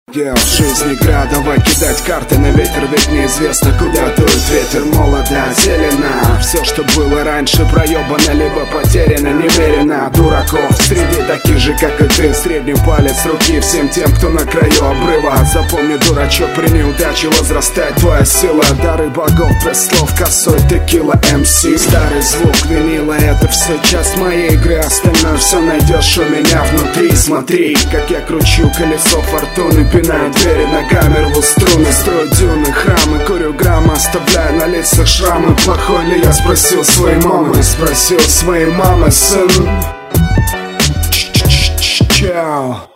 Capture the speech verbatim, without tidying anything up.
Yeah, жизнь игра, давай кидать карты на ветер, ведь неизвестно, куда дует ветер. Молода, зелена, все, что было раньше, проебано, либо потеряно, немерено. Дураков среди таких же, как и ты, средний палец руки всем тем, кто на краю обрыва. Запомни, дурачок, при неудаче возрастает твоя сила. Дары богов, без слов, косой текила эм си. Старый звук винила, это все часть моей игры. Остальное все найдешь у меня внутри. Смотри, как я кручу колесо фортуны, пинаю двери ногами, рву струны, строю дюны, храмы, курю граммы, оставляю на лицах шрамы. Плохой ли я, спросил своей мамы, спросил своей мамы, сын. Чао.